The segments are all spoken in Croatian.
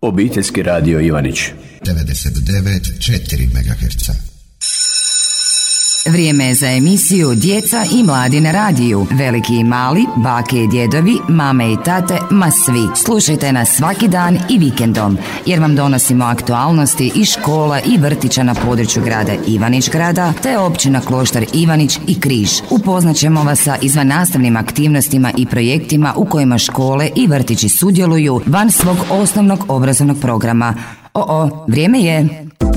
Obiteljski radio Ivanić 99,4 MHz. Vrijeme je za emisiju Djeca i mladi na radiju. Veliki i mali, bake i djedovi, mame i tate, ma svi. Slušajte nas svaki dan i vikendom, jer vam donosimo aktualnosti iz škola i vrtića na području grada Ivanić grada, te općina Kloštar Ivanić i Križ. Upoznat ćemo vas sa izvannastavnim aktivnostima i projektima u kojima škole i vrtići sudjeluju van svog osnovnog obrazovnog programa. Vrijeme je!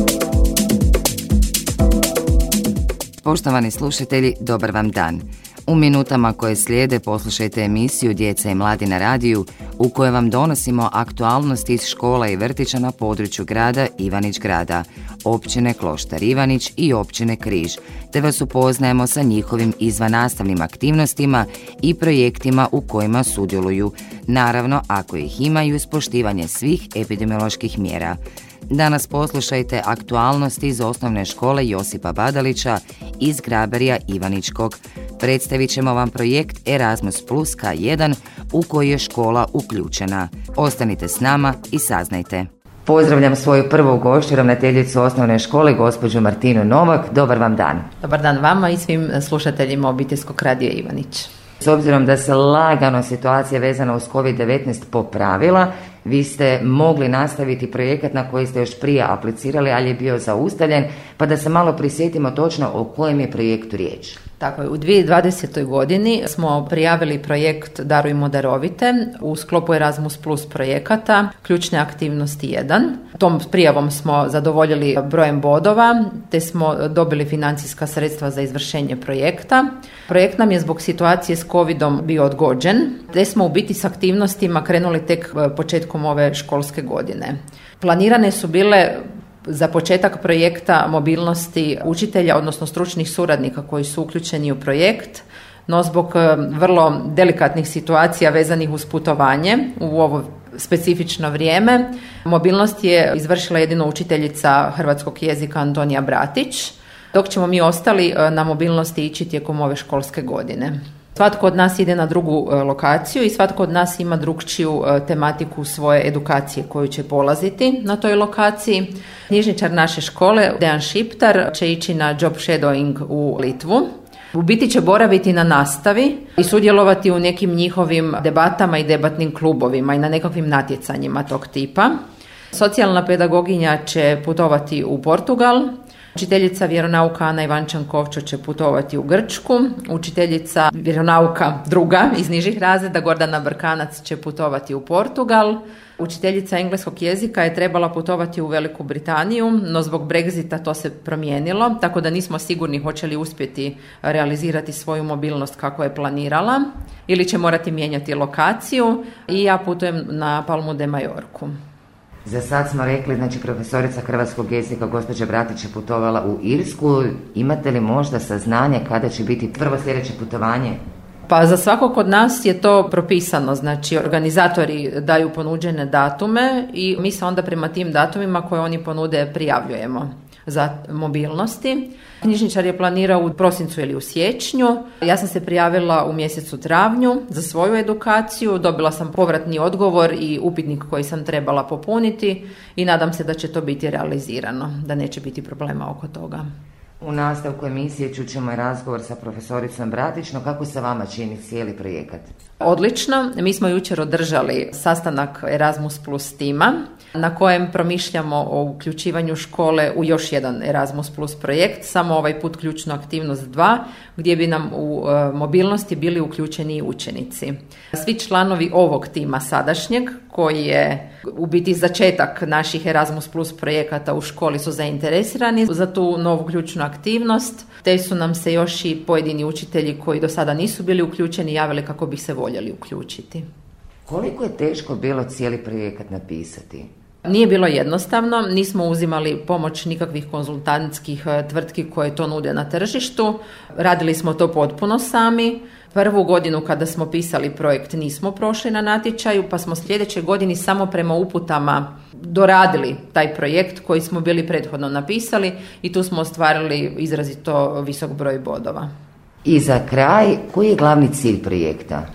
Poštovani slušatelji, dobar vam dan. U minutama koje slijede poslušajte emisiju Djeca i mladi na radiju u kojoj vam donosimo aktualnosti iz škola i vrtića na području grada Ivanić grada, općine Kloštar Ivanić i općine Križ, te vas upoznajemo sa njihovim izvannastavnim aktivnostima i projektima u kojima sudjeluju, naravno ako ih imaju uz poštivanje svih epidemioloških mjera. Danas poslušajte aktualnosti iz osnovne škole Josipa Badalića iz Grabarija Ivaničkog. Predstavit ćemo vam projekt Erasmus Plus K1 u koji je škola uključena. Ostanite s nama i saznajte. Pozdravljam svoju prvu gošću, ravnateljicu osnovne škole, gospođu Martinu Novak. Dobar vam dan. Dobar dan vama i svim slušateljima Obiteljskog radija Ivanić. S obzirom da se lagano situacija vezana uz COVID-19 popravila, vi ste mogli nastaviti projekat na koji ste još prije aplicirali, ali je bio zaustavljen, pa da se malo prisjetimo točno o kojem je projektu riječ. Tako je, u 2020. godini smo prijavili projekt Darujmo darovite u sklopu Erasmus Plus projekata, ključne aktivnosti 1. Tom prijavom smo zadovoljili brojem bodova, te smo dobili financijska sredstva za izvršenje projekta. Projekt nam je zbog situacije s COVID-om bio odgođen, te smo u biti s aktivnostima krenuli tek početkom ove školske godine. Planirane su bile za početak projekta mobilnosti učitelja, odnosno stručnih suradnika koji su uključeni u projekt, no zbog vrlo delikatnih situacija vezanih uz putovanje u ovo specifično vrijeme, mobilnost je izvršila jedino učiteljica hrvatskog jezika Antonija Bratić, dok ćemo mi ostali na mobilnosti ići tijekom ove školske godine. Svatko od nas ide na drugu lokaciju i svatko od nas ima drukčiju tematiku svoje edukacije koju će polaziti na toj lokaciji. Knjižničar naše škole, Dejan Šiptar, će ići na job shadowing u Litvu. U biti će boraviti na nastavi i sudjelovati u nekim njihovim debatama i debatnim klubovima i na nekakvim natjecanjima tog tipa. Socijalna pedagoginja će putovati u Portugal. Učiteljica vjeronauka Ana Ivančan-Kovčo će putovati u Grčku, učiteljica vjeronauka druga iz nižih razreda Gordana Brkanac će putovati u Portugal, učiteljica engleskog jezika je trebala putovati u Veliku Britaniju, no zbog Brexita to se promijenilo, tako da nismo sigurni hoće li uspjeti realizirati svoju mobilnost kako je planirala ili će morati mijenjati lokaciju i ja putujem na Palmu de Majorku. Za sad smo rekli, znači profesorica hrvatskog jezika gospođa Bratić je putovala u Irsku. Imate li možda saznanje kada će biti prvo sljedeće putovanje? Pa za svakog od nas je to propisano, znači organizatori daju ponuđene datume i mi se onda prema tim datumima koje oni ponude prijavljujemo za mobilnosti. Knjižničar je planirao u prosincu ili u siječnju. Ja sam se prijavila u mjesecu travnju za svoju edukaciju, dobila sam povratni odgovor i upitnik koji sam trebala popuniti i nadam se da će to biti realizirano, da neće biti problema oko toga. U nastavku emisije čućemo razgovor sa profesoricom Bratić, no kako se vama čini cijeli projekat? Odlično, mi smo jučer održali sastanak Erasmus Plus tima na kojem promišljamo o uključivanju škole u još jedan Erasmus Plus projekt, samo ovaj put ključnu aktivnost 2, gdje bi nam u mobilnosti bili uključeni i učenici. Svi članovi ovog tima sadašnjeg, koji je u biti začetak naših Erasmus Plus projekata u školi, su zainteresirani za tu novu ključnu aktivnost, te su nam se još i pojedini učitelji koji do sada nisu bili uključeni javili kako bi se voljeli uključiti. Koliko je teško bilo cijeli projekat napisati? Nije bilo jednostavno, nismo uzimali pomoć nikakvih konzultantskih tvrtki koje to nude na tržištu. Radili smo to potpuno sami. Prvu godinu kada smo pisali projekt nismo prošli na natječaju, pa smo sljedeće godini samo prema uputama doradili taj projekt koji smo bili prethodno napisali i tu smo ostvarili izrazito visok broj bodova. I za kraj, koji je glavni cilj projekta?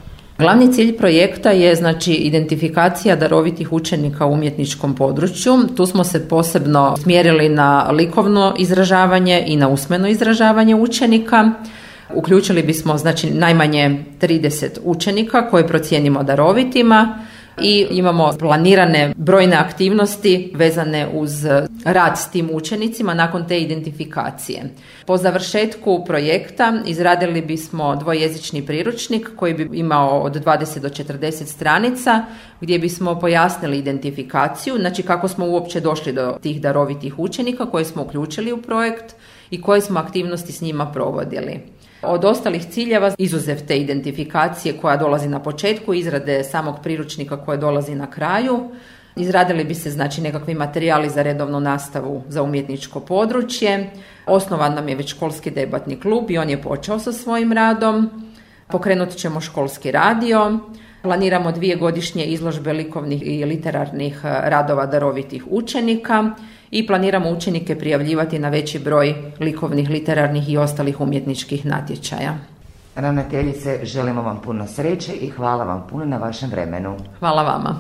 Glavni cilj projekta je znači identifikacija darovitih učenika u umjetničkom području. Tu smo se posebno smjerili na likovno izražavanje i na usmeno izražavanje učenika. Uključili bismo znači najmanje 30 učenika koje procijenimo darovitima i imamo planirane brojne aktivnosti vezane uz rad s tim učenicima nakon te identifikacije. Po završetku projekta izradili bismo dvojezični priručnik koji bi imao od 20 do 40 stranica gdje bismo pojasnili identifikaciju, znači kako smo uopće došli do tih darovitih učenika koje smo uključili u projekt i koje smo aktivnosti s njima provodili. Od ostalih ciljeva, izuzev te identifikacije koja dolazi na početku, izrade samog priručnika koje dolazi na kraju, izradili bi se znači nekakvi materijali za redovnu nastavu za umjetničko područje. Osnovan nam je već školski debatni klub i on je počeo sa svojim radom. Pokrenut ćemo školski radio. Planiramo 2 godišnje izložbe likovnih i literarnih radova darovitih učenika i planiramo učenike prijavljivati na veći broj likovnih, literarnih i ostalih umjetničkih natječaja. Ravnateljice, želimo vam puno sreće i hvala vam puno na vašem vremenu. Hvala vama.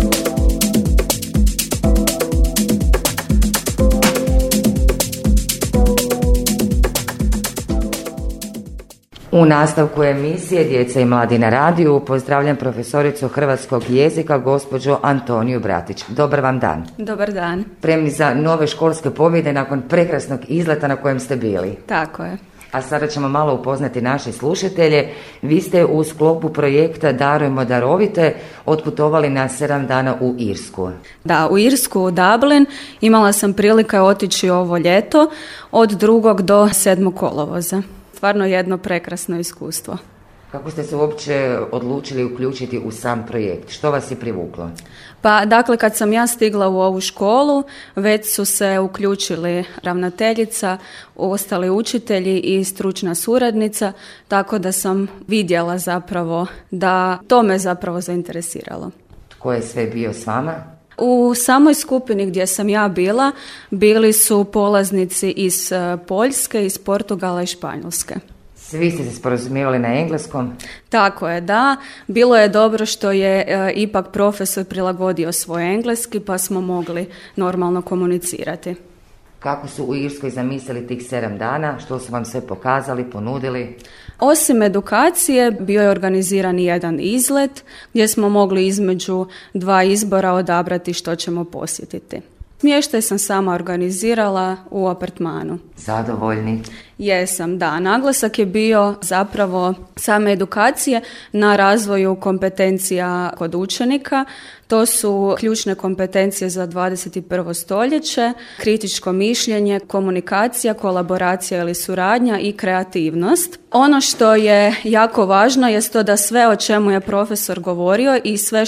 U nastavku emisije Djeca i mladi na radiju pozdravljam profesoricu hrvatskog jezika gospođu Antoniju Bratić. Dobar vam dan. Dobar dan. Spremni za nove školske pobjede nakon prekrasnog izleta na kojem ste bili. Tako je. A sada ćemo malo upoznati naše slušatelje. Vi ste u sklopu projekta Darujmo darovite otputovali na 7 dana u Irsku. Da, u Irsku, u Dublin. Imala sam prilike otići ovo ljeto od 2. do 7. kolovoza. Stvarno jedno prekrasno iskustvo. Kako ste se uopće odlučili uključiti u sam projekt? Što vas je privuklo? Pa dakle, kad sam ja stigla u ovu školu, već su se uključili ravnateljica, ostali učitelji i stručna suradnica, tako da sam vidjela zapravo da to me zapravo zainteresiralo. Tko je sve bio s vama? U samoj skupini gdje sam ja bila, bili su polaznici iz Poljske, iz Portugala i Španjolske. Svi ste se sporazumijevali na engleskom? Tako je, da. Bilo je dobro što je ipak profesor prilagodio svoj engleski pa smo mogli normalno komunicirati. Kako su u Irskoj zamislili tih 7 dana? Što su vam sve pokazali, ponudili? Osim edukacije, bio je organiziran jedan izlet gdje smo mogli između 2 izbora odabrati što ćemo posjetiti. Smještaj sam sama organizirala u apartmanu. Zadovoljni? Jesam, da. Naglasak je bio zapravo same edukacije na razvoju kompetencija kod učenika. To su ključne kompetencije za 21. stoljeće, kritičko mišljenje, komunikacija, kolaboracija ili suradnja i kreativnost. Ono što je jako važno je to da sve o čemu je profesor govorio i sve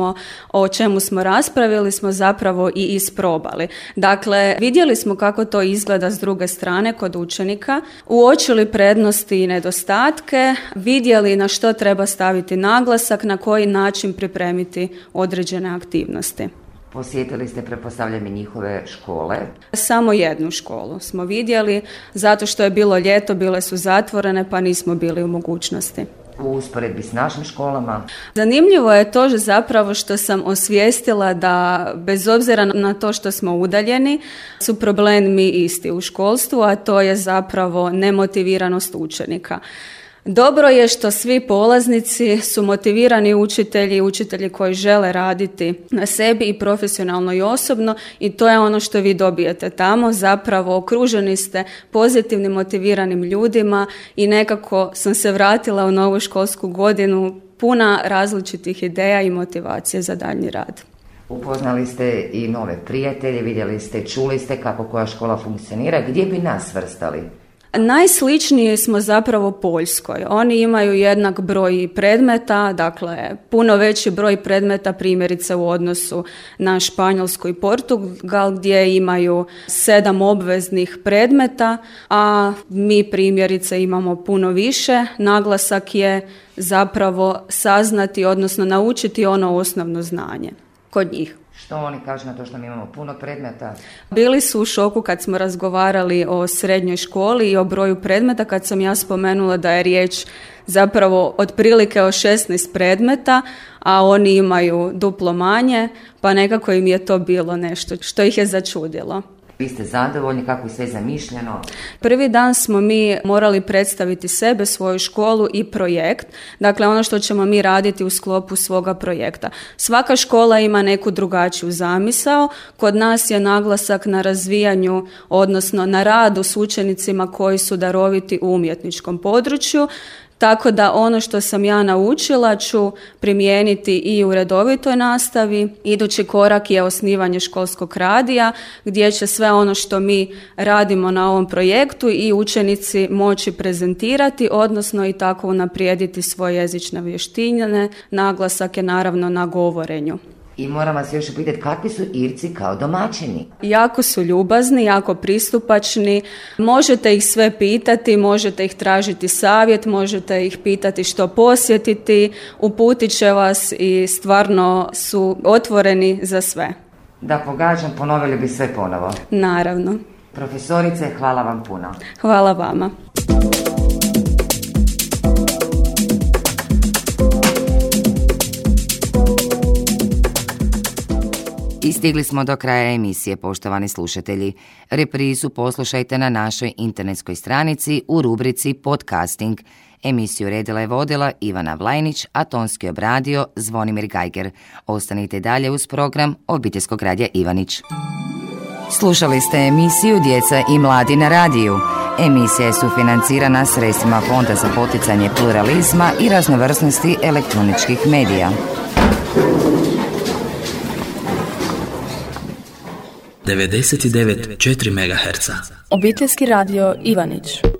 o čemu smo raspravili smo zapravo i isprobali. Dakle, vidjeli smo kako to izgleda s druge strane kod učenika, uočili prednosti i nedostatke, vidjeli na što treba staviti naglasak, na koji način pripremiti određene aktivnosti. Posjetili ste, pretpostavljam, i njihove škole? Samo jednu školu smo vidjeli, zato što je bilo ljeto, bile su zatvorene pa nismo bili u mogućnosti. U usporedbi s našim školama? Zanimljivo je to zapravo što sam osvijestila da bez obzira na to što smo udaljeni su problemi isti u školstvu, a to je zapravo nemotiviranost učenika. Dobro je što svi polaznici su motivirani učitelji koji žele raditi na sebi i profesionalno i osobno i to je ono što vi dobijete tamo. Zapravo okruženi ste pozitivnim, motiviranim ljudima i nekako sam se vratila u novu školsku godinu puna različitih ideja i motivacije za daljnji rad. Upoznali ste i nove prijatelje, vidjeli ste, čuli ste kako koja škola funkcionira. Gdje bi nas svrstali? Najsličniji smo zapravo Poljskoj. Oni imaju jednak broj predmeta, dakle puno veći broj predmeta primjerice u odnosu na Španjolsku i Portugal gdje imaju 7 obveznih predmeta, a mi primjerice imamo puno više. Naglasak je zapravo saznati, odnosno naučiti ono osnovno znanje kod njih. Što oni kažu na to što mi imamo puno predmeta? Bili su u šoku kad smo razgovarali o srednjoj školi i o broju predmeta, kad sam ja spomenula da je riječ zapravo otprilike o 16 predmeta, a oni imaju duplo manje, pa nekako im je to bilo nešto što ih je začudilo. Vi ste zadovoljni, kako je sve zamišljeno? Prvi dan smo mi morali predstaviti sebe, svoju školu i projekt, dakle ono što ćemo mi raditi u sklopu svoga projekta. Svaka škola ima neku drugačiju zamisao, kod nas je naglasak na razvijanju, odnosno na radu s učenicima koji su daroviti u umjetničkom području, tako da ono što sam ja naučila ću primijeniti i u redovitoj nastavi. Idući korak je osnivanje školskog radija gdje će sve ono što mi radimo na ovom projektu i učenici moći prezentirati, odnosno i tako unaprijediti svoje jezične vještine. Naglasak je naravno na govorenju. I moram vas još upitati, kakvi su Irci kao domaćini? Jako su ljubazni, jako pristupačni, možete ih sve pitati, možete ih tražiti savjet, možete ih pitati što posjetiti, uputit će vas i stvarno su otvoreni za sve. Da pogađam, ponovili bi sve ponovo. Naravno. Profesorice, hvala vam puno. Hvala vama. I stigli smo do kraja emisije, poštovani slušatelji. Reprizu poslušajte na našoj internetskoj stranici u rubrici Podcasting. Emisiju redila i vodila Ivana Vlajnić, a tonski obradio Zvonimir Gajger. Ostanite dalje uz program Obiteljskog radija Ivanić. Slušali ste emisiju Djeca i mladi na radiju. Emisija je sufinancirana sredstvima Fonda za poticanje pluralizma i raznovrsnosti elektroničkih medija. 99,4 MHz. Obiteljski radio Ivanić.